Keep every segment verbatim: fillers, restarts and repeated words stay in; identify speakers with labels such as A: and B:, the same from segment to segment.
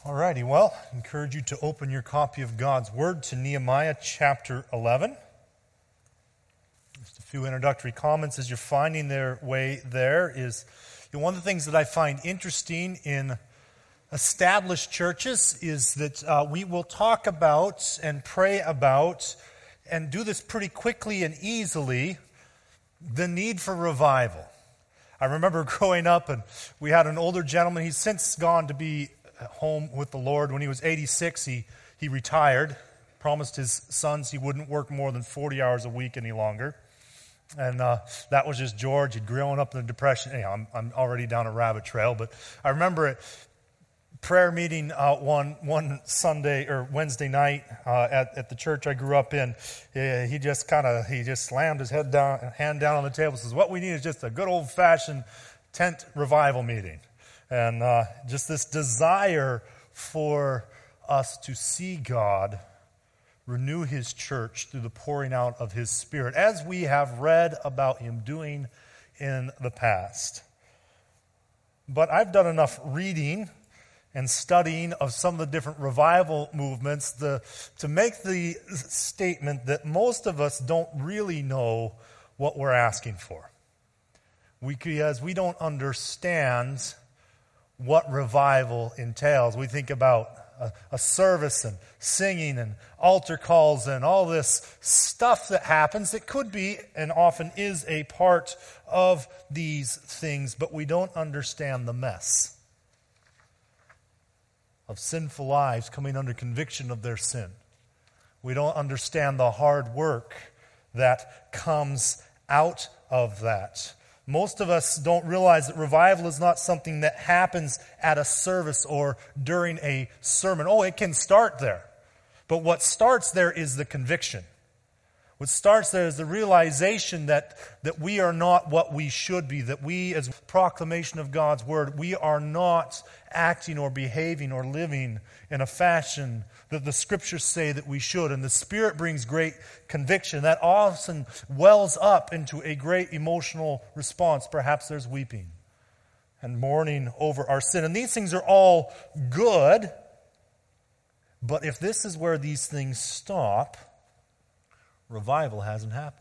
A: Alrighty, well, I encourage you to open your copy of God's Word to Nehemiah chapter eleven. Just a few introductory comments as you're finding their way there is, you know, one of the things that I find interesting in established churches is that uh, we will talk about and pray about, and do this pretty quickly and easily, the need for revival. I remember growing up and we had an older gentleman, he's since gone to be home with the Lord. When he was eighty-six, he, he retired, promised his sons he wouldn't work more than forty hours a week any longer. And uh, that was just George. He'd grown up in the Depression. Anyhow, I'm, I'm already down a rabbit trail, but I remember at prayer meeting uh, one one Sunday or Wednesday night uh, at, at the church I grew up in, he, he just kind of, he just slammed his head down, hand down on the table and says, what we need is just a good old-fashioned tent revival meeting. And uh, just this desire for us to see God renew His church through the pouring out of His Spirit, as we have read about Him doing in the past. But I've done enough reading and studying of some of the different revival movements the, to make the statement that most of us don't really know what we're asking for. We, because we don't understand what revival entails. We think about a, a service and singing and altar calls and all this stuff that happens that could be and often is a part of these things, but we don't understand the mess of sinful lives coming under conviction of their sin. We don't understand the hard work that comes out of that. Most of us don't realize that revival is not something that happens at a service or during a sermon. Oh, it can start there. But what starts there is the conviction. What starts there is the realization that, that we are not what we should be, that we, as proclamation of God's Word, we are not acting or behaving or living in a fashion that the Scriptures say that we should. And the Spirit brings great conviction. That often wells up into a great emotional response. Perhaps there's weeping and mourning over our sin. And these things are all good. But if this is where these things stop, revival hasn't happened.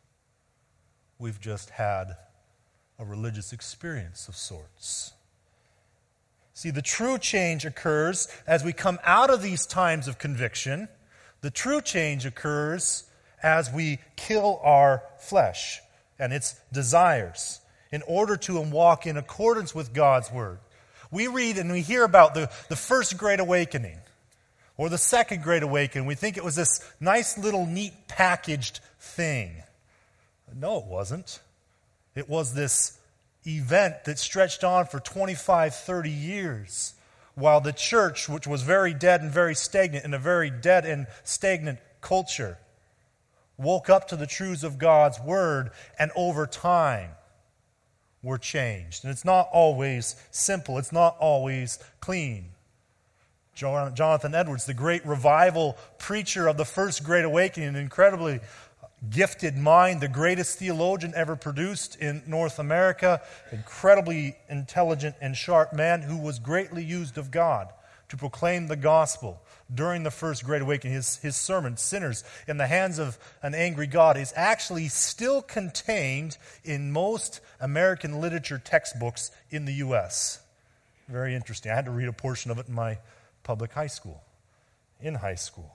A: We've just had a religious experience of sorts. See, the true change occurs as we come out of these times of conviction. The true change occurs as we kill our flesh and its desires in order to walk in accordance with God's Word. We read and we hear about the, the first Great Awakening or the second Great Awakening. We think it was this nice little neat packaged thing. No, it wasn't. It was this event that stretched on for twenty-five, thirty years while the church, which was very dead and very stagnant in a very dead and stagnant culture, woke up to the truths of God's Word, and over time were changed. And it's not always simple. It's not always clean. Jonathan Edwards, the great revival preacher of the first Great Awakening, an incredibly gifted mind, the greatest theologian ever produced in North America, incredibly intelligent and sharp man who was greatly used of God to proclaim the gospel during the first Great Awakening. His, his sermon, Sinners in the Hands of an Angry God, is actually still contained in most American literature textbooks in the U S Very interesting. I had to read a portion of it in my public high school, in high school.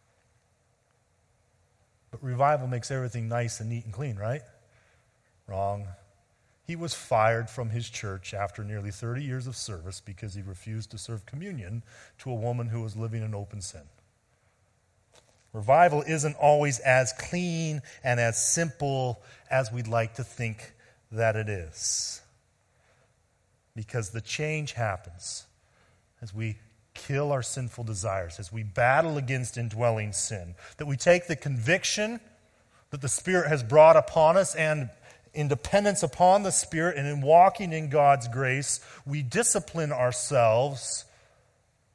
A: But revival makes everything nice and neat and clean, right? Wrong. He was fired from his church after nearly thirty years of service because he refused to serve communion to a woman who was living in open sin. Revival isn't always as clean and as simple as we'd like to think that it is. Because the change happens as we kill our sinful desires, as we battle against indwelling sin, that we take the conviction that the Spirit has brought upon us and in dependence upon the Spirit and in walking in God's grace, we discipline ourselves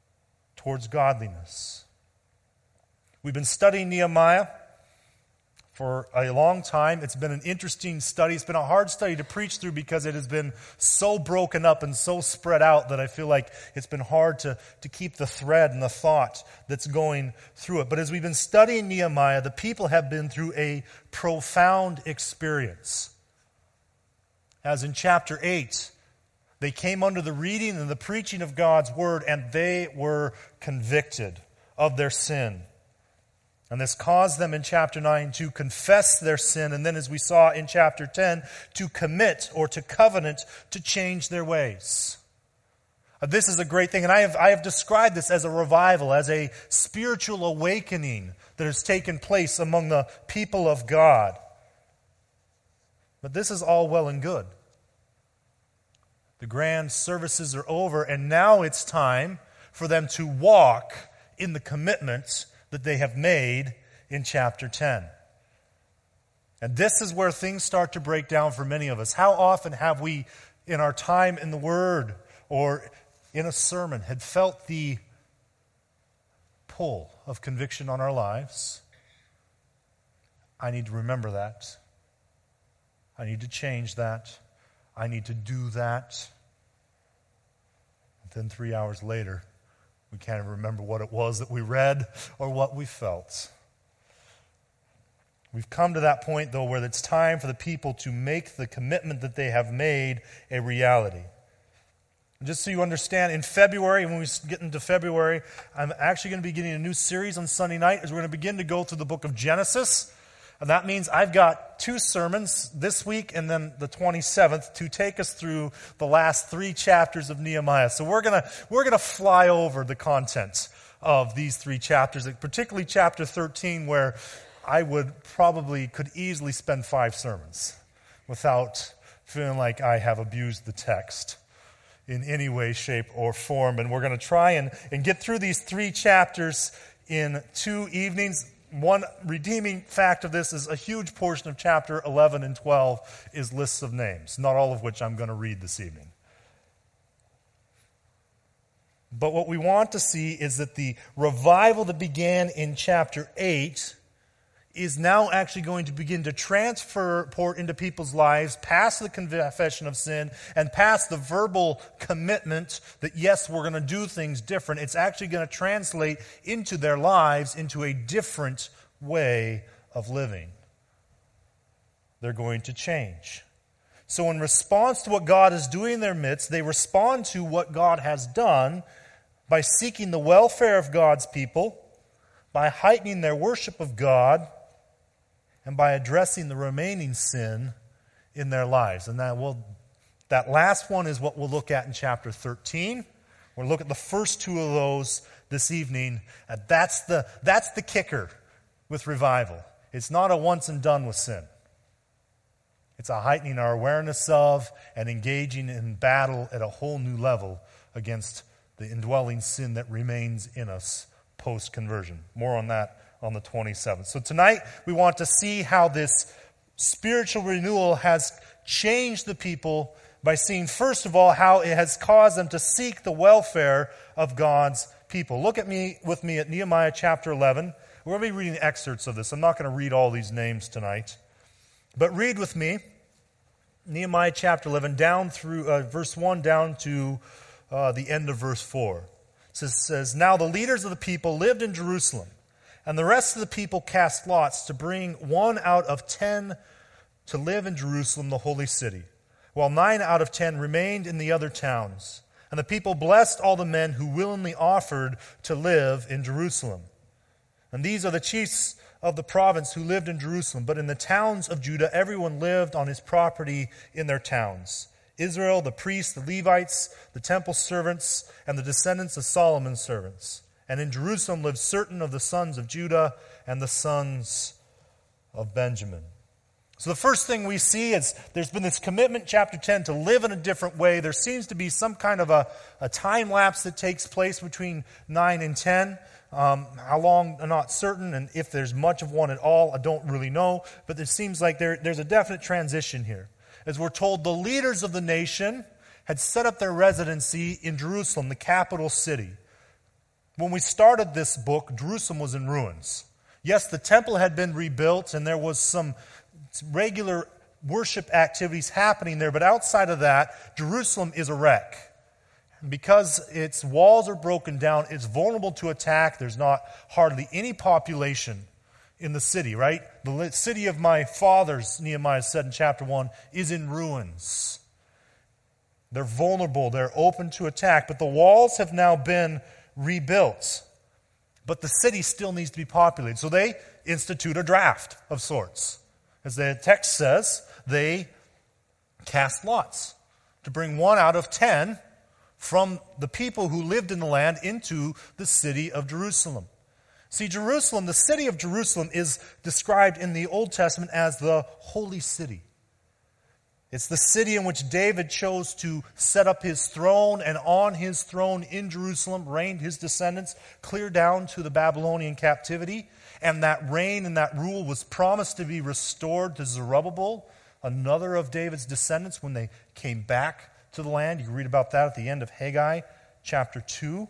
A: towards godliness. We've been studying Nehemiah for a long time. It's been an interesting study. It's been a hard study to preach through because it has been so broken up and so spread out that I feel like it's been hard to, to keep the thread and the thought that's going through it. But as we've been studying Nehemiah, the people have been through a profound experience. As in chapter eight, they came under the reading and the preaching of God's word, and they were convicted of their sin. And this caused them in chapter nine to confess their sin, and then as we saw in chapter ten, to commit or to covenant to change their ways. Uh, this is a great thing, and I have, I have described this as a revival, as a spiritual awakening that has taken place among the people of God. But this is all well and good. The grand services are over, and now it's time for them to walk in the commitments that they have made in chapter ten. And this is where things start to break down for many of us. How often have we, in our time in the Word or in a sermon, had felt the pull of conviction on our lives? I need to remember that. I need to change that. I need to do that. And then three hours later, we can't even remember what it was that we read or what we felt. We've come to that point, though, where it's time for the people to make the commitment that they have made a reality. And just so you understand, in February, when we get into February, I'm actually going to be getting a new series on Sunday night as we're going to begin to go through the book of Genesis. And that means I've got two sermons this week and then the twenty-seventh to take us through the last three chapters of Nehemiah. So we're going to we're going to fly over the content of these three chapters, particularly chapter thirteen, where I would probably could easily spend five sermons without feeling like I have abused the text in any way, shape, or form. And we're going to try and, and get through these three chapters in two evenings. One redeeming fact of this is a huge portion of chapter eleven and twelve is lists of names, not all of which I'm going to read this evening. But what we want to see is that the revival that began in chapter eight is now actually going to begin to transfer port into people's lives past the confession of sin and past the verbal commitment that, yes, we're going to do things different. It's actually going to translate into their lives into a different way of living. They're going to change. So in response to what God is doing in their midst, they respond to what God has done by seeking the welfare of God's people, by heightening their worship of God, and by addressing the remaining sin in their lives. And that will, that last one is what we'll look at in chapter thirteen. We'll look at the first two of those this evening. And that's the, that's the kicker with revival. It's not a once and done with sin. It's a heightening our awareness of and engaging in battle at a whole new level against the indwelling sin that remains in us post-conversion. More on that on the twenty-seventh. So tonight we want to see how this spiritual renewal has changed the people by seeing, first of all, how it has caused them to seek the welfare of God's people. Look at me with me at Nehemiah chapter eleven. We're going to be reading excerpts of this. I'm not going to read all these names tonight. But read with me Nehemiah chapter eleven down through uh, verse one down to uh, the end of verse four. It says, says, "Now the leaders of the people lived in Jerusalem, and the rest of the people cast lots to bring one out of ten to live in Jerusalem, the holy city, while nine out of ten remained in the other towns. And the people blessed all the men who willingly offered to live in Jerusalem. And these are the chiefs of the province who lived in Jerusalem. But in the towns of Judah, everyone lived on his property in their towns. Israel, the priests, the Levites, the temple servants, and the descendants of Solomon's servants. And in Jerusalem lived certain of the sons of Judah and the sons of Benjamin." So the first thing we see is there's been this commitment, chapter ten, to live in a different way. There seems to be some kind of a, a time lapse that takes place between nine and ten. Um, how long, I'm not certain, and if there's much of one at all, I don't really know. But it seems like there, there's a definite transition here. As we're told, the leaders of the nation had set up their residency in Jerusalem, the capital city. When we started this book, Jerusalem was in ruins. Yes, the temple had been rebuilt and there was some regular worship activities happening there, but outside of that, Jerusalem is a wreck. Because its walls are broken down, it's vulnerable to attack. There's not hardly any population in the city, right? The city of my fathers, Nehemiah said in chapter one, is in ruins. They're vulnerable. They're open to attack. But the walls have now been rebuilt. But the city still needs to be populated. So they institute a draft of sorts. As the text says, they cast lots to bring one out of ten from the people who lived in the land into the city of Jerusalem. See, Jerusalem, the city of Jerusalem, is described in the Old Testament as the holy city. It's the city in which David chose to set up his throne, and on his throne in Jerusalem reigned his descendants clear down to the Babylonian captivity. And that reign and that rule was promised to be restored to Zerubbabel, another of David's descendants, when they came back to the land. You can read about that at the end of Haggai chapter two.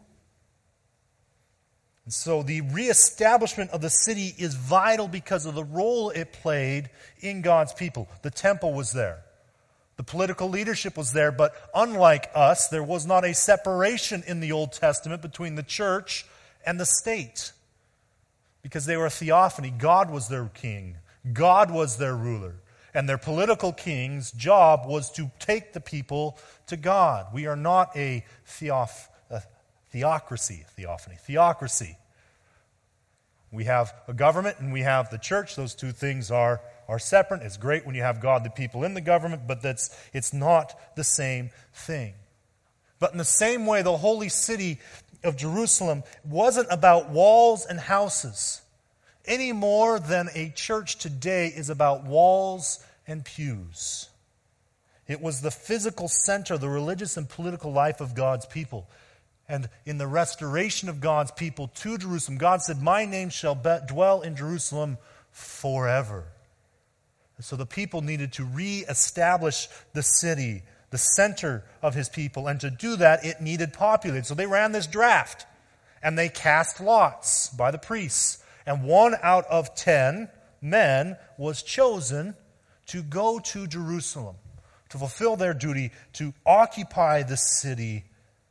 A: And so the reestablishment of the city is vital because of the role it played in God's people. The temple was there. The political leadership was there, but unlike us, there was not a separation in the Old Testament between the church and the state. Because they were a theophany. God was their king. God was their ruler. And their political king's job was to take the people to God. We are not a, theoph- a theocracy, theophany, theocracy. We have a government and we have the church. Those two things are, are separate. It's great when you have godly people in the government, but that's it's not the same thing. But in the same way, the holy city of Jerusalem wasn't about walls and houses any more than a church today is about walls and pews. It was the physical center, the religious and political life of God's people. And in the restoration of God's people to Jerusalem, God said, "My name shall be- dwell in Jerusalem forever." And so the people needed to reestablish the city, the center of his people. And to do that, it needed populated. So they ran this draft. And they cast lots by the priests. And one out of ten men was chosen to go to Jerusalem, to fulfill their duty, to occupy the city.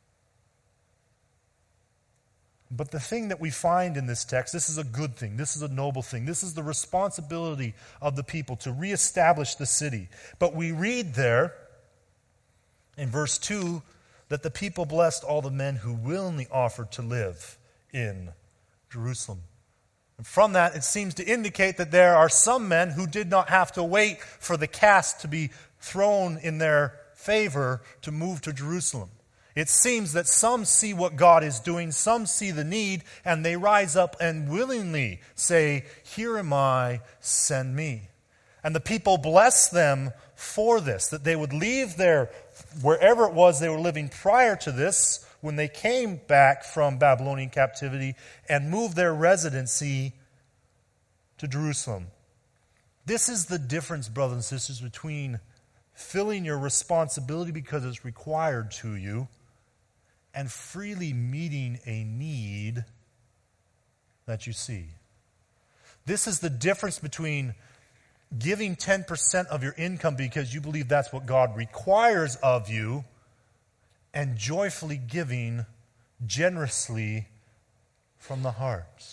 A: But the thing that we find in this text, this is a good thing, this is a noble thing, this is the responsibility of the people to reestablish the city. But we read there in verse two that the people blessed all the men who willingly offered to live in Jerusalem. And from that, it seems to indicate that there are some men who did not have to wait for the cast to be thrown in their favor to move to Jerusalem. It seems that some see what God is doing, some see the need, and they rise up and willingly say, "Here am I, send me." And the people bless them for this, that they would leave their, wherever it was they were living prior to this, when they came back from Babylonian captivity, and move their residency to Jerusalem. This is the difference, brothers and sisters, between filling your responsibility because it's required to you and freely meeting a need that you see. This is the difference between giving ten percent of your income because you believe that's what God requires of you, and joyfully giving generously from the heart.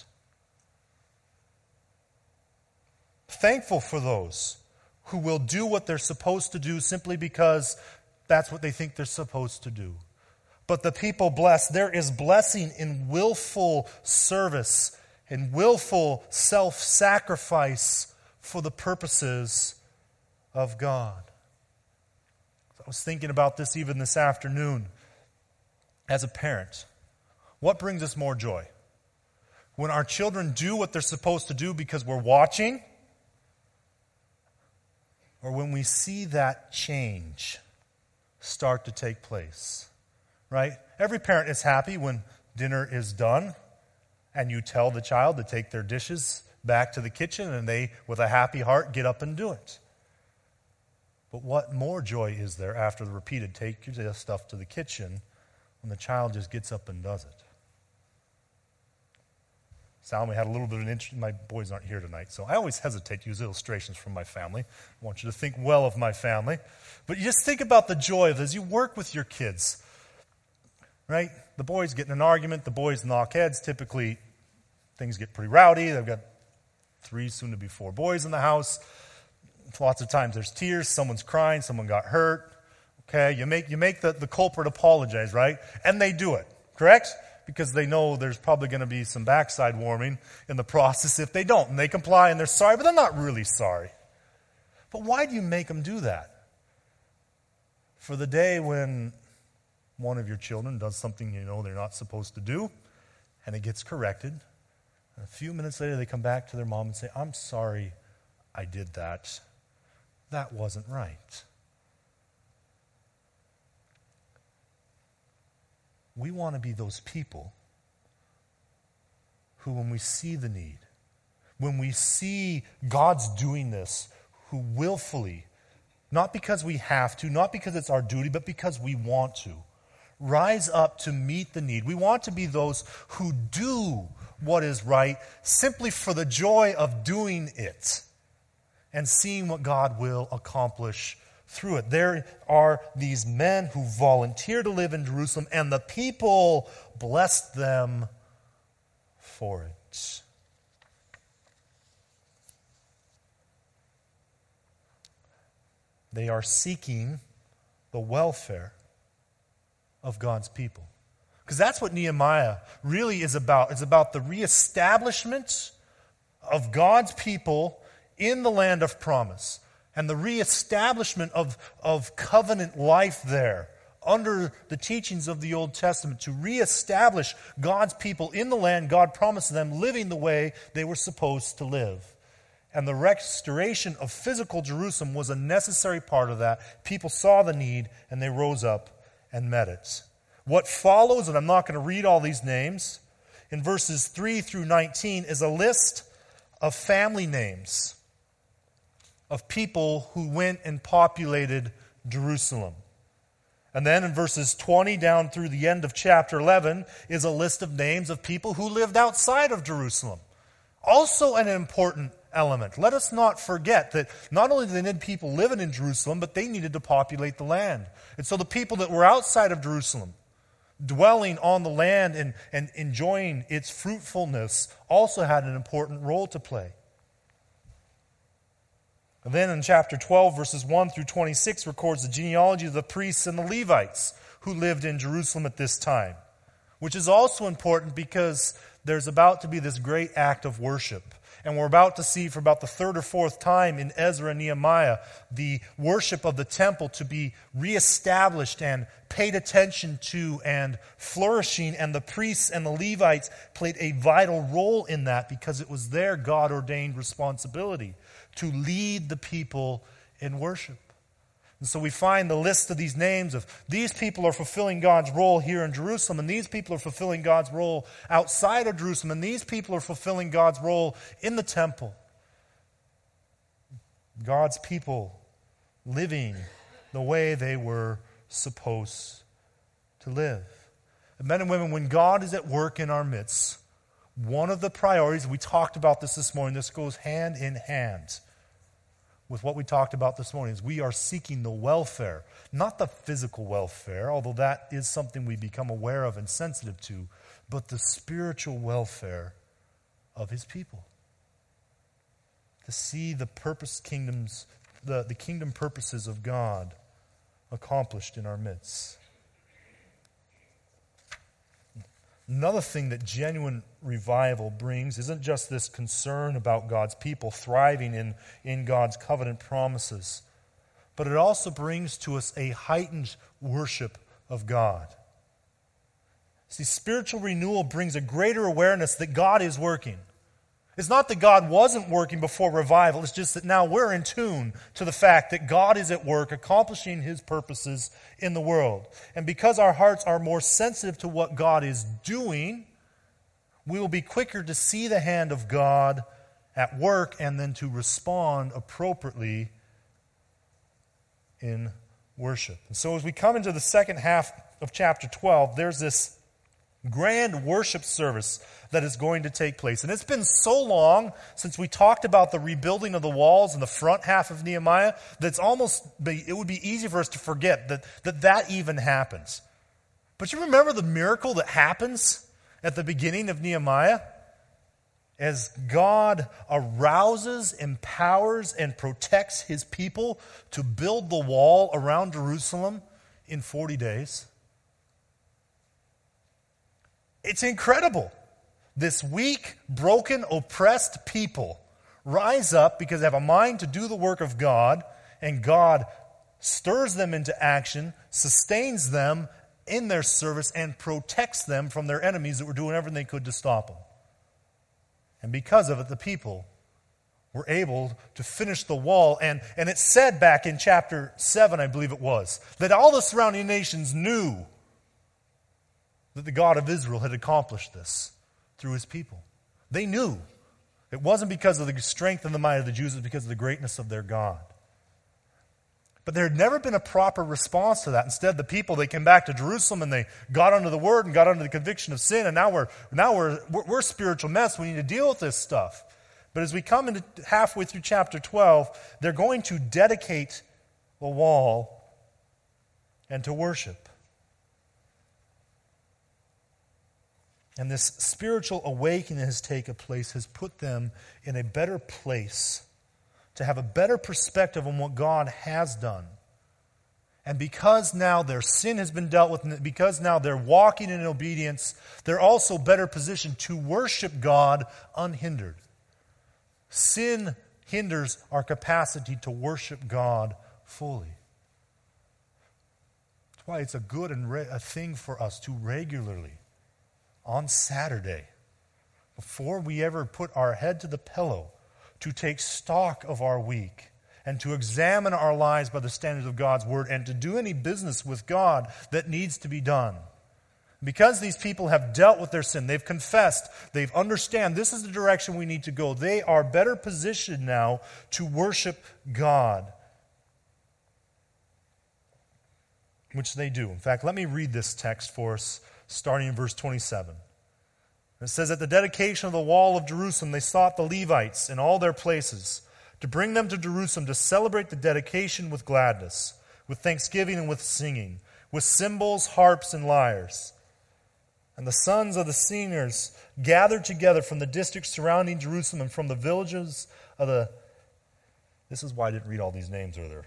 A: Thankful for those who will do what they're supposed to do simply because that's what they think they're supposed to do. But the people blessed, there is blessing in willful service and willful self-sacrifice for the purposes of God. I was thinking about this even this afternoon. As a parent, what brings us more joy? When our children do what they're supposed to do because we're watching, or when we see that change start to take place, right? Every parent is happy when dinner is done and you tell the child to take their dishes back to the kitchen and they, with a happy heart, get up and do it. But what more joy is there after the repeated take your stuff to the kitchen when the child just gets up and does it? Salome had a little bit of an interest. My boys aren't here tonight, so I always hesitate to use illustrations from my family. I want you to think well of my family. But you just think about the joy of as you work with your kids, right? The boys get in an argument. The boys knock heads. Typically, things get pretty rowdy. They've got three, soon to be four boys in the house. Lots of times there's tears. Someone's crying. Someone got hurt. Okay, you make you make the, the culprit apologize, right? And they do it, correct? Because they know there's probably going to be some backside warming in the process if they don't. And they comply and they're sorry, but they're not really sorry. But why do you make them do that? For the day when one of your children does something you know they're not supposed to do, and it gets corrected, and a few minutes later they come back to their mom and say, I'm sorry I did that. That wasn't right. We want to be those people who, when we see the need, when we see God's doing this, who willfully, not because we have to, not because it's our duty, but because we want to, rise up to meet the need. We want to be those who do what is right simply for the joy of doing it and seeing what God will accomplish through it. There are these men who volunteer to live in Jerusalem, and the people blessed them for it. They are seeking the welfare of God's people. Because that's what Nehemiah really is about. It's about the reestablishment of God's people in the land of promise and the reestablishment of, of covenant life there under the teachings of the Old Testament, to reestablish God's people in the land God promised them, living the way they were supposed to live. And the restoration of physical Jerusalem was a necessary part of that. People saw the need and they rose up and met it. What follows, and I'm not going to read all these names, in verses three through nineteen is a list of family names of people who went and populated Jerusalem. And then in verses twenty down through the end of chapter eleven is a list of names of people who lived outside of Jerusalem. Also an important element. Let us not forget that not only did they need people living in Jerusalem, but they needed to populate the land. And so the people that were outside of Jerusalem, dwelling on the land and, and enjoying its fruitfulness, also had an important role to play. And then in chapter twelve, verses one through twenty-six, records the genealogy of the priests and the Levites who lived in Jerusalem at this time, which is also important because there's about to be this great act of worship. And we're about to see for about the third or fourth time in Ezra and Nehemiah the worship of the temple to be reestablished and paid attention to and flourishing. And the priests and the Levites played a vital role in that because it was their God-ordained responsibility to lead the people in worship. And so we find the list of these names of these people are fulfilling God's role here in Jerusalem, and these people are fulfilling God's role outside of Jerusalem, and these people are fulfilling God's role in the temple. God's people living the way they were supposed to live. And men and women, when God is at work in our midst, one of the priorities, we talked about this this morning, this goes hand in hand with what we talked about this morning, is we are seeking the welfare, not the physical welfare, although that is something we become aware of and sensitive to, but the spiritual welfare of his people. To see the purpose kingdoms, the, the kingdom purposes of God accomplished in our midst. Another thing that genuine revival brings isn't just this concern about God's people thriving in, in God's covenant promises, but it also brings to us a heightened worship of God. See, spiritual renewal brings a greater awareness that God is working. It's not that God wasn't working before revival, it's just that now we're in tune to the fact that God is at work accomplishing his purposes in the world. And because our hearts are more sensitive to what God is doing, we will be quicker to see the hand of God at work and then to respond appropriately in worship. And so as we come into the second half of chapter twelve, there's this grand worship service that is going to take place. And it's been so long since we talked about the rebuilding of the walls in the front half of Nehemiah that it's almost, it would be easy for us to forget that that, that even happens. But you remember the miracle that happens at the beginning of Nehemiah? As God arouses, empowers, and protects his people to build the wall around Jerusalem in forty days. It's incredible. This weak, broken, oppressed people rise up because they have a mind to do the work of God, and God stirs them into action, sustains them in their service, and protects them from their enemies that were doing everything they could to stop them. And because of it, the people were able to finish the wall. And, and it said back in chapter seven, I believe it was, that all the surrounding nations knew that the God of Israel had accomplished this through his people. They knew. It wasn't because of the strength and the might of the Jews, it was because of the greatness of their God. But there had never been a proper response to that. Instead, the people, they came back to Jerusalem and they got under the word and got under the conviction of sin, and now we're now we're we're, we're a spiritual mess. We need to deal with this stuff. But as we come into halfway through chapter twelve, they're going to dedicate the wall and to worship. And this spiritual awakening that has taken place has put them in a better place to have a better perspective on what God has done. And because now their sin has been dealt with, and because now they're walking in obedience, they're also better positioned to worship God unhindered. Sin hinders our capacity to worship God fully. That's why it's a good and re- a thing for us to regularly, on Saturday, before we ever put our head to the pillow, to take stock of our week and to examine our lives by the standards of God's word and to do any business with God that needs to be done. Because these people have dealt with their sin, they've confessed, they've understand this is the direction we need to go, they are better positioned now to worship God. Which they do. In fact, let me read this text for us, starting in verse twenty-seven. It says, at the dedication of the wall of Jerusalem, they sought the Levites in all their places to bring them to Jerusalem to celebrate the dedication with gladness, with thanksgiving and with singing, with cymbals, harps, and lyres. And the sons of the singers gathered together from the districts surrounding Jerusalem and from the villages of the, this is why I didn't read all these names earlier,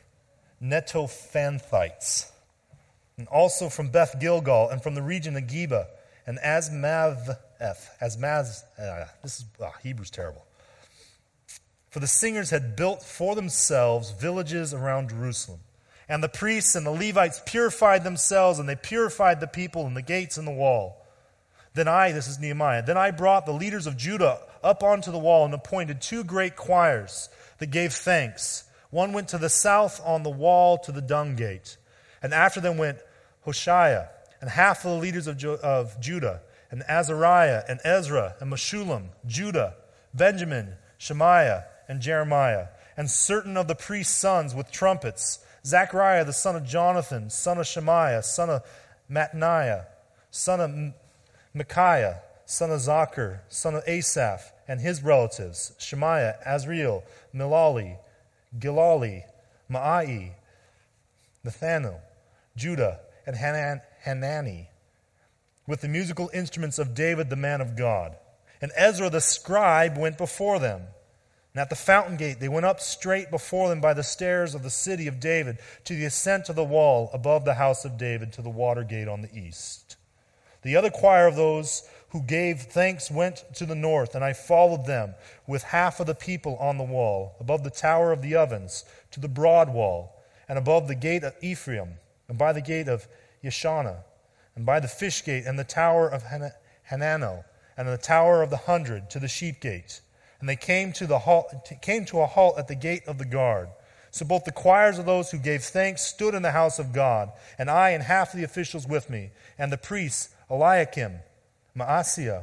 A: Netophanthites, and also from Beth Gilgal, and from the region of Geba, and Asmaveth, Asmaz, uh, this is, oh, Hebrew's terrible. For the singers had built for themselves villages around Jerusalem. And the priests and the Levites purified themselves, and they purified the people and the gates and the wall. Then I, this is Nehemiah, then I brought the leaders of Judah up onto the wall and appointed two great choirs that gave thanks. One went to the south on the wall to the dung gate. And after them went Hoshea, and half of the leaders of, Ju- of Judah, and Azariah, and Ezra, and Meshullam, Judah, Benjamin, Shemaiah, and Jeremiah, and certain of the priest's sons with trumpets, Zechariah the son of Jonathan, son of Shemaiah, son of Mattaniah, son of M- Micaiah, son of Zachar, son of Asaph, and his relatives, Shemaiah, Azriel, Milali, Gilali, Maai, Nathanael, Judah, and Hanan, Hanani, with the musical instruments of David, the man of God. And Ezra the scribe went before them. And at the fountain gate they went up straight before them by the stairs of the city of David to the ascent of the wall above the house of David to the water gate on the east. The other choir of those who gave thanks went to the north, and I followed them with half of the people on the wall, above the tower of the ovens, to the broad wall, and above the gate of Ephraim, and by the gate of Yeshana, and by the fish gate, and the tower of Han- Hananel, and the tower of the hundred, to the sheep gate. And they came to the halt, came to a halt at the gate of the guard. So both the choirs of those who gave thanks stood in the house of God, and I and half of the officials with me, and the priests Eliakim, Maaseiah,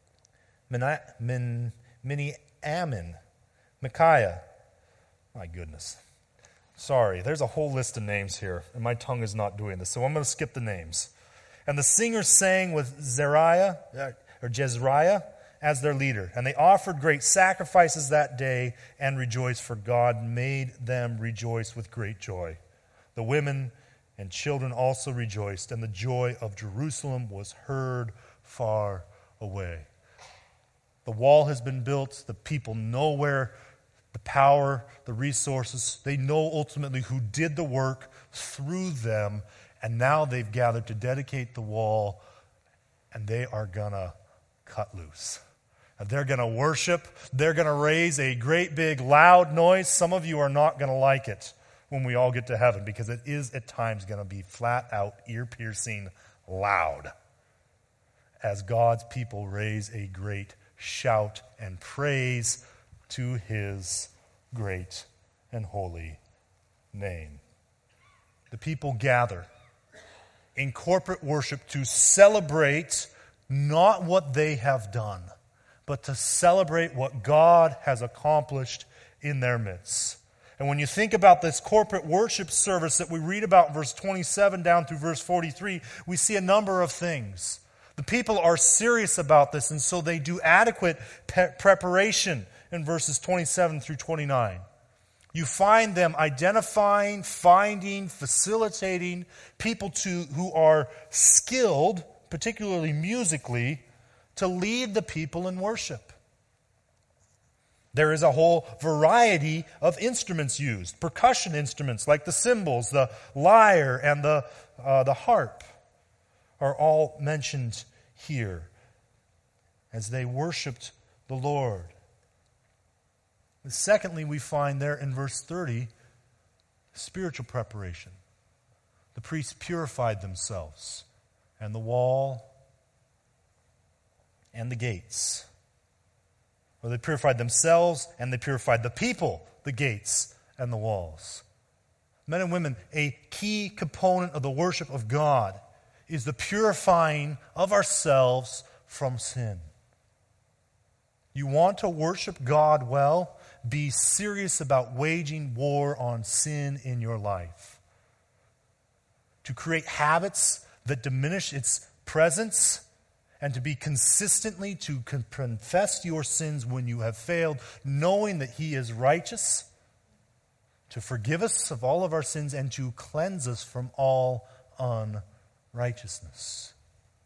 A: Min, Miniamin, Micaiah. My goodness. Sorry, there's a whole list of names here, and my tongue is not doing this, so I'm going to skip the names. And the singers sang with Zeriah, or Jezreiah, as their leader. And they offered great sacrifices that day and rejoiced, for God made them rejoice with great joy. The women and children also rejoiced, and the joy of Jerusalem was heard far away. The wall has been built. The people know where the power, the resources, they know ultimately who did the work through them. And now they've gathered to dedicate the wall, and they are going to cut loose. They're going to worship. They're going to raise a great big loud noise. Some of you are not going to like it when we all get to heaven, because it is at times going to be flat out, ear-piercing loud as God's people raise a great shout and praise to his great and holy name. The people gather in corporate worship to celebrate not what they have done, but to celebrate what God has accomplished in their midst. And when you think about this corporate worship service that we read about, verse twenty-seven down through verse forty-three, we see a number of things. The people are serious about this, and so they do adequate pe- preparation in verses twenty-seven through twenty-nine. You find them identifying, finding, facilitating people to, who are skilled, particularly musically, to lead the people in worship. There is a whole variety of instruments used. Percussion instruments like the cymbals, the lyre, and the, uh, the harp are all mentioned here as they worshiped the Lord. And secondly, we find there in verse thirty, spiritual preparation. The priests purified themselves, and the wall and the gates. Well, they purified themselves, and they purified the people, the gates, and the walls. Men and women, a key component of the worship of God is the purifying of ourselves from sin. You want to worship God well? Be serious about waging war on sin in your life. To create habits that diminish its presence, and to be consistently to confess your sins when you have failed, knowing that He is righteous to forgive us of all of our sins and to cleanse us from all unrighteousness.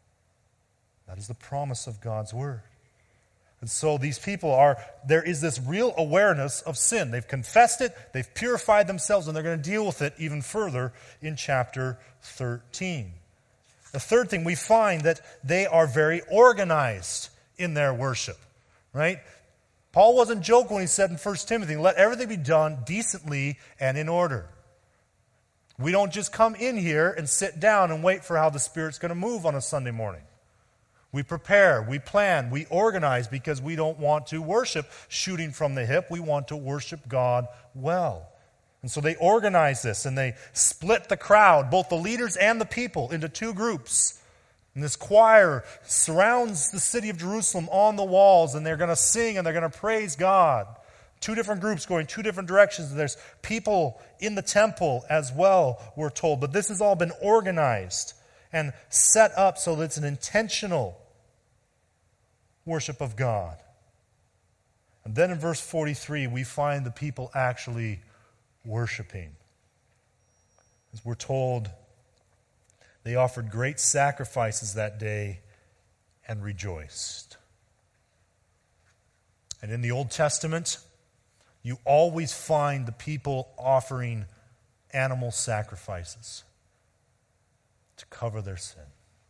A: That is the promise of God's Word. And so these people are, there is this real awareness of sin. They've confessed it, they've purified themselves, and they're going to deal with it even further in chapter thirteen. The third thing, we find that they are very organized in their worship, right? Paul wasn't joking when he said in First Timothy, let everything be done decently and in order. We don't just come in here and sit down and wait for how the Spirit's going to move on a Sunday morning. We prepare, we plan, we organize, because we don't want to worship shooting from the hip. We want to worship God well. And so they organize this, and they split the crowd, both the leaders and the people, into two groups. And this choir surrounds the city of Jerusalem on the walls, and they're going to sing and they're going to praise God. Two different groups going two different directions. And there's people in the temple as well, we're told. But this has all been organized and set up so that it's an intentional worship of God. And then in verse forty-three, we find the people actually worshiping. As we're told, they offered great sacrifices that day and rejoiced. And in the Old Testament, you always find the people offering animal sacrifices to cover their sin.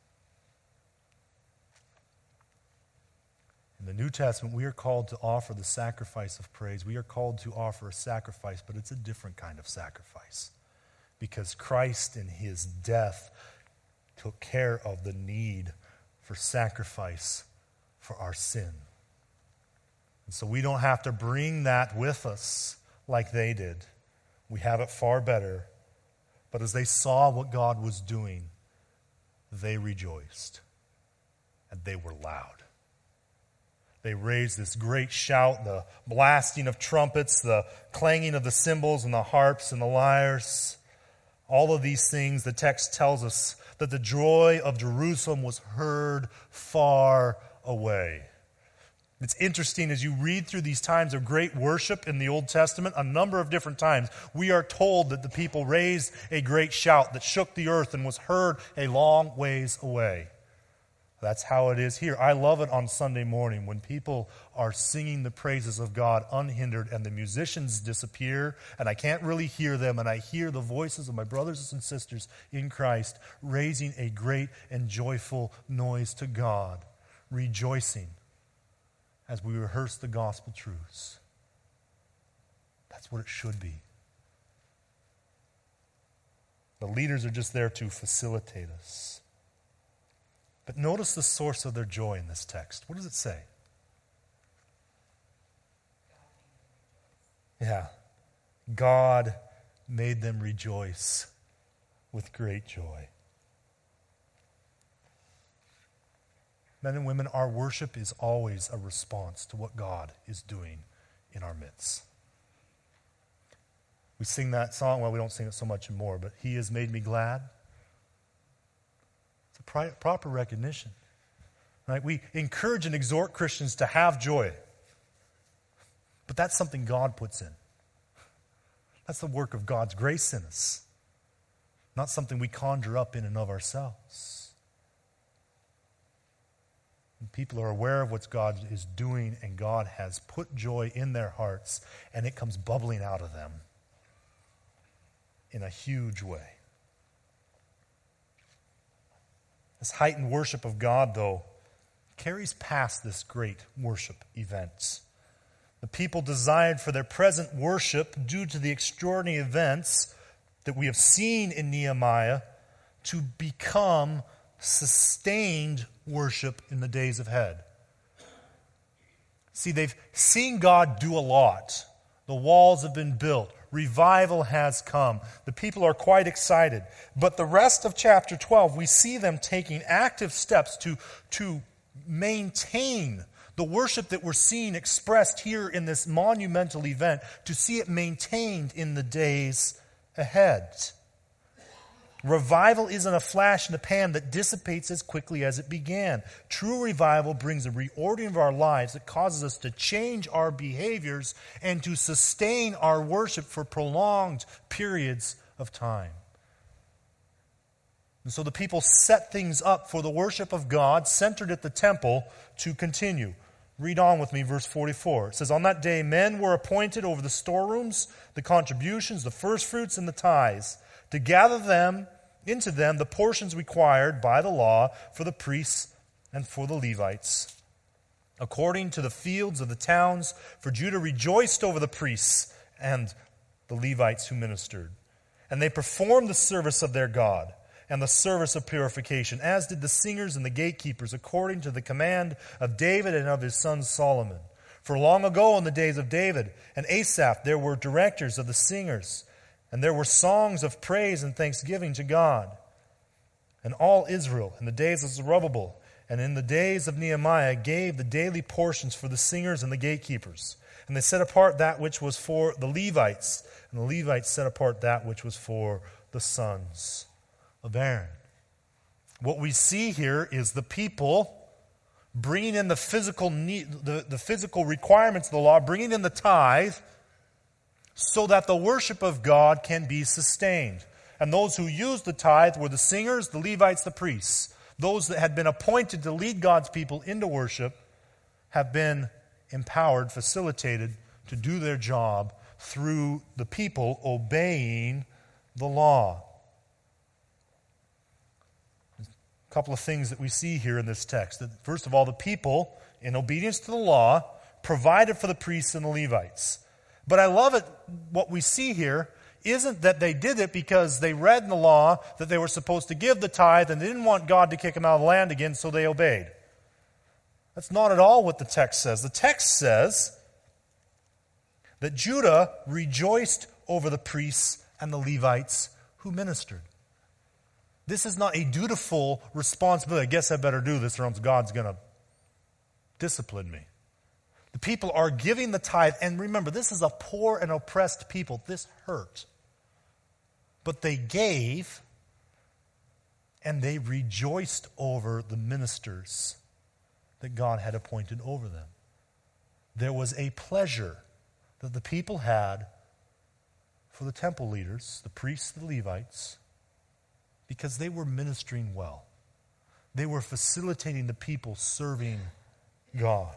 A: In the New Testament, we are called to offer the sacrifice of praise. We are called to offer a sacrifice, but it's a different kind of sacrifice, because Christ in His death took care of the need for sacrifice for our sin. And so we don't have to bring that with us like they did. We have it far better. But as they saw what God was doing, they rejoiced. And they were loud. They raised this great shout, the blasting of trumpets, the clanging of the cymbals and the harps and the lyres. All of these things, the text tells us that the joy of Jerusalem was heard far away. It's interesting as you read through these times of great worship in the Old Testament, a number of different times, we are told that the people raised a great shout that shook the earth and was heard a long ways away. That's how it is here. I love it on Sunday morning when people are singing the praises of God unhindered and the musicians disappear and I can't really hear them, and I hear the voices of my brothers and sisters in Christ raising a great and joyful noise to God, rejoicing as we rehearse the gospel truths. That's what it should be. The leaders are just there to facilitate us. But notice the source of their joy in this text. What does it say? Yeah. God made them rejoice with great joy. Men and women, our worship is always a response to what God is doing in our midst. We sing that song, well, we don't sing it so much anymore, but He has made me glad. It's a pri- proper recognition. Right? We encourage and exhort Christians to have joy. But that's something God puts in. That's the work of God's grace in us. Not something we conjure up in and of ourselves. And people are aware of what God is doing, and God has put joy in their hearts, and it comes bubbling out of them in a huge way. This heightened worship of God, though, carries past this great worship event. The people desired for their present worship, due to the extraordinary events that we have seen in Nehemiah, to become sustained worship in the days ahead. See, they've seen God do a lot. The walls have been built. Revival has come. The people are quite excited. But the rest of chapter twelve, we see them taking active steps to, to maintain the worship that we're seeing expressed here in this monumental event, to see it maintained in the days ahead. Revival isn't a flash in the pan that dissipates as quickly as it began. True revival brings a reordering of our lives that causes us to change our behaviors and to sustain our worship for prolonged periods of time. And so the people set things up for the worship of God, centered at the temple, to continue. Read on with me, verse forty-four. It says, "On that day men were appointed over the storerooms, the contributions, the firstfruits, and the tithes, to gather them into them the portions required by the law for the priests and for the Levites, according to the fields of the towns. For Judah rejoiced over the priests and the Levites who ministered. And they performed the service of their God and the service of purification, as did the singers and the gatekeepers, according to the command of David and of his son Solomon. For long ago in the days of David and Asaph there were directors of the singers, and there were songs of praise and thanksgiving to God. And all Israel in the days of Zerubbabel and in the days of Nehemiah gave the daily portions for the singers and the gatekeepers. And they set apart that which was for the Levites, and the Levites set apart that which was for the sons of Aaron." What we see here is the people bringing in the physical need, the, the physical requirements of the law, bringing in the tithe, so that the worship of God can be sustained. And those who used the tithe were the singers, the Levites, the priests. Those that had been appointed to lead God's people into worship have been empowered, facilitated to do their job through the people obeying the law. A couple of things that we see here in this text. That first of all, the people, in obedience to the law, provided for the priests and the Levites. But I love it, what we see here isn't that they did it because they read in the law that they were supposed to give the tithe and they didn't want God to kick them out of the land again, so they obeyed. That's not at all what the text says. The text says that Judah rejoiced over the priests and the Levites who ministered. This is not a dutiful responsibility. I guess I better do this or else God's going to discipline me. The people are giving the tithe, and remember, this is a poor and oppressed people. This hurt. but they gave and they rejoiced over the ministers that God had appointed over them. There was a pleasure that the people had for the temple leaders, the priests, the Levites, because they were ministering well. They were facilitating the people serving God.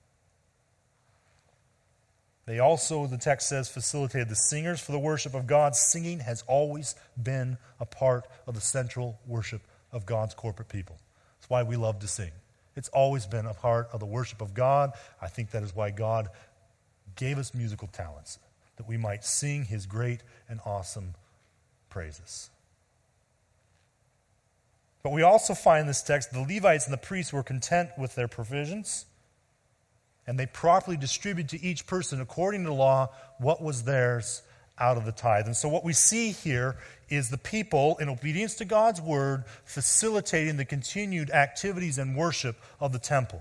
A: They also, the text says, facilitated the singers for the worship of God. Singing has always been a part of the central worship of God's corporate people. That's why we love to sing. It's always been a part of the worship of God. I think that is why God gave us musical talents, that we might sing his great and awesome praises. But we also find in this text the Levites and the priests were content with their provisions, and they properly distributed to each person according to law what was theirs out of the tithe. And so what we see here is the people, in obedience to God's word, facilitating the continued activities and worship of the temple.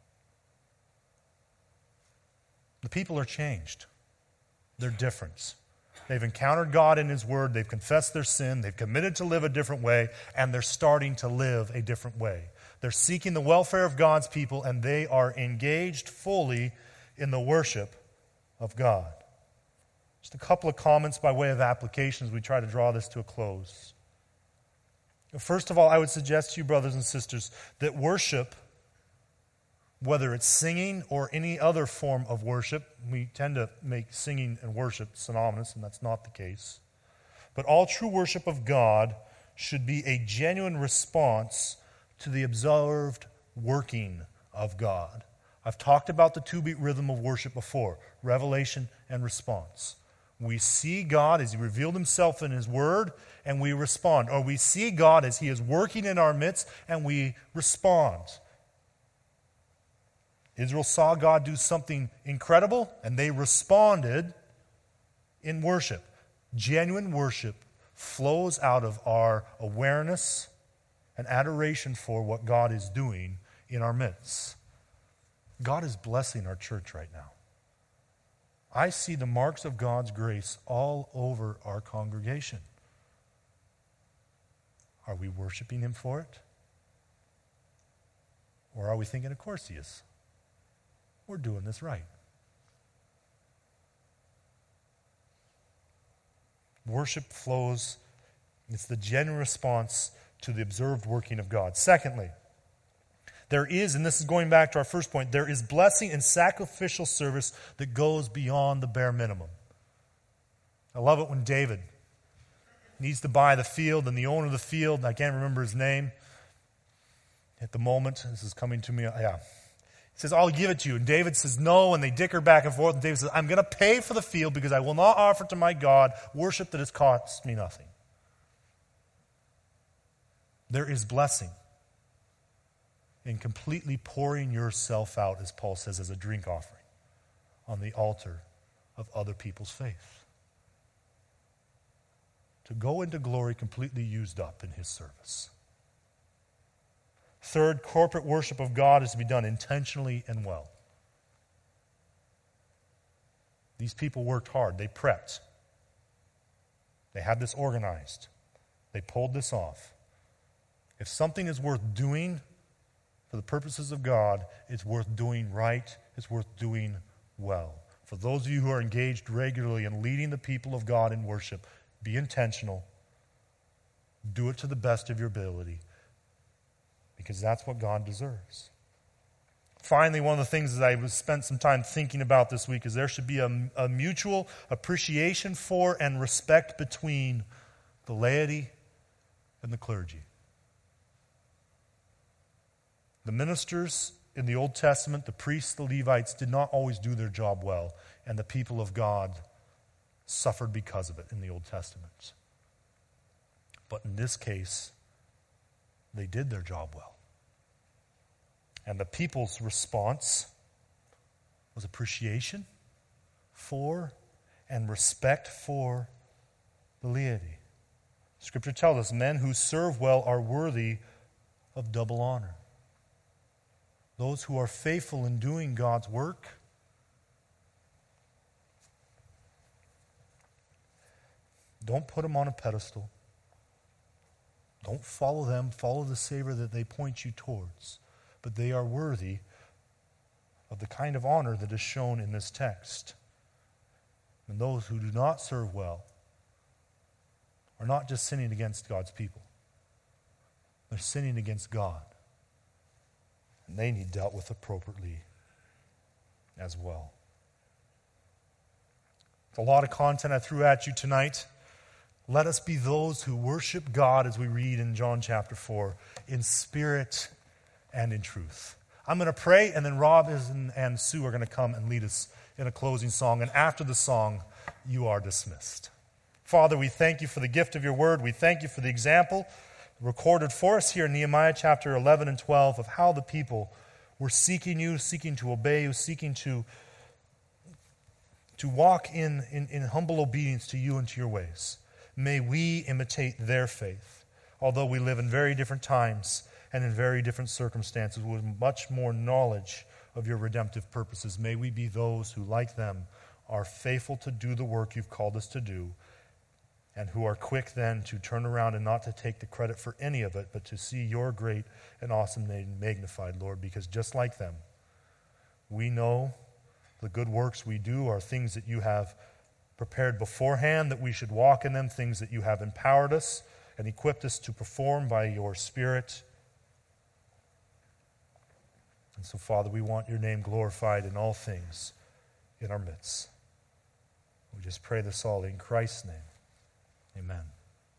A: The people are changed. They're different. They've encountered God in his word. They've confessed their sin. They've committed to live a different way, and they're starting to live a different way. They're seeking the welfare of God's people, and they are engaged fully in the worship of God. Just a couple of comments by way of application as we try to draw this to a close. First of all, I would suggest to you, brothers and sisters, that worship, whether it's singing or any other form of worship, we tend to make singing and worship synonymous, and that's not the case. But all true worship of God should be a genuine response to the observed working of God. I've talked about the two-beat rhythm of worship before, revelation and response. We see God as he revealed himself in his word, and we respond. Or we see God as he is working in our midst, and we respond. Israel saw God do something incredible, and they responded in worship. Genuine worship flows out of our awareness and adoration for what God is doing in our midst. God is blessing our church right now. I see the marks of God's grace all over our congregation. Are we worshiping him for it? Or are we thinking, of course he is? We're doing this right. Worship flows. It's the genuine response to the observed working of God. Secondly, there is, and this is going back to our first point, there is blessing in sacrificial service that goes beyond the bare minimum. I love it when David needs to buy the field, and the owner of the field, I can't remember his name at the moment, this is coming to me, yeah. He says, I'll give it to you. And David says no, and they dicker back and forth, and David says, I'm going to pay for the field because I will not offer to my God worship that has cost me nothing. There is blessing in completely pouring yourself out, as Paul says, as a drink offering on the altar of other people's faith. To go into glory completely used up in his service. Third, corporate worship of God is to be done intentionally and well. These people worked hard. They prepped. They had this organized. They pulled this off. If something is worth doing for the purposes of God, it's worth doing right. It's worth doing well. For those of you who are engaged regularly in leading the people of God in worship, be intentional. Do it to the best of your ability, because that's what God deserves. Finally, one of the things that I spent some time thinking about this week is there should be a, a mutual appreciation for and respect between the laity and the clergy. The ministers in the Old Testament, the priests, the Levites, did not always do their job well, and the people of God suffered because of it in the Old Testament. But in this case, they did their job well. And the people's response was appreciation for and respect for the laity. Scripture tells us men who serve well are worthy of double honor. Those who are faithful in doing God's work Don't put them on a pedestal. Don't follow them. Follow the Savior that they point you towards. But they are worthy of the kind of honor that is shown in this text. And those who do not serve well are not just sinning against God's people. They're sinning against God. And they need dealt with appropriately as well. It's a lot of content I threw at you tonight. Let us be those who worship God, as we read in John chapter four, in spirit and in truth. I'm going to pray, and then Rob is and, and Sue are going to come and lead us in a closing song. And after the song, you are dismissed. Father, we thank you for the gift of your word. We thank you for the example recorded for us here in Nehemiah chapter eleven and twelve of how the people were seeking you, seeking to obey you, seeking to, to walk in, in, in humble obedience to you and to your ways. May we imitate their faith, although we live in very different times and in very different circumstances with much more knowledge of your redemptive purposes. May we be those who, like them, are faithful to do the work you've called us to do, and who are quick then to turn around and not to take the credit for any of it, but to see your great and awesome name magnified, Lord, because just like them, we know the good works we do are things that you have prepared beforehand, that we should walk in them, things that you have empowered us and equipped us to perform by your Spirit. And so, Father, we want your name glorified in all things in our midst. We just pray this all in Christ's name. Amen.